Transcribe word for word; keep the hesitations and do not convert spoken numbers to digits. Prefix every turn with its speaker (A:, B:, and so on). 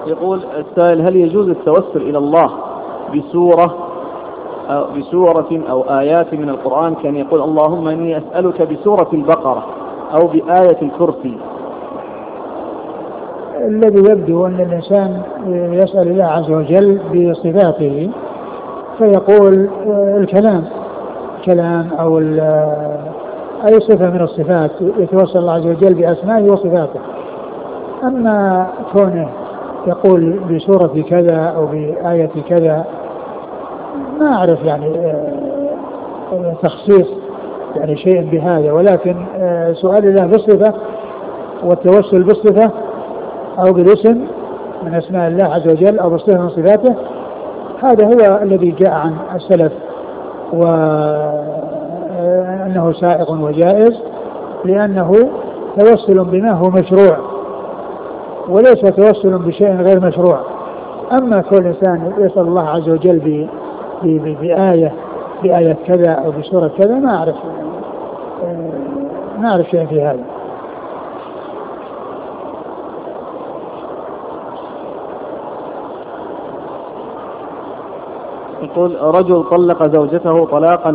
A: يقول السائل: هل يجوز التوسل إلى الله بسورة أو بسورة أو آيات من القرآن، كان يقول اللهم إني أسألك بسورة البقرة أو بآية الكرسي؟
B: الذي يبدو أن الإنسان يسأل الله عز وجل بصفاته، فيقول الكلام كلام أو أي صفة من الصفات، يتوسل الله عز وجل بأسمائه وصفاته. أما كونه يقول بسورة كذا أو بآية كذا، ما أعرف يعني تخصيص يعني شيء بهذا، ولكن سؤال الله بالصفة والتوسل بالصفة أو بالاسم من أسماء الله عز وجل أو بالصفة من صفاته، هذا هو الذي جاء عن السلف وأنه سائغ وجائز، لأنه توسل بما هو مشروع وليس توسل بشيء غير مشروع. أما كل إنسان يسأل الله عز وجل بآية بآية كذا أو بسورة كذا، ما أعرف ما أعرف شيء في هذا.
A: يقول: رجل طلق زوجته طلاقا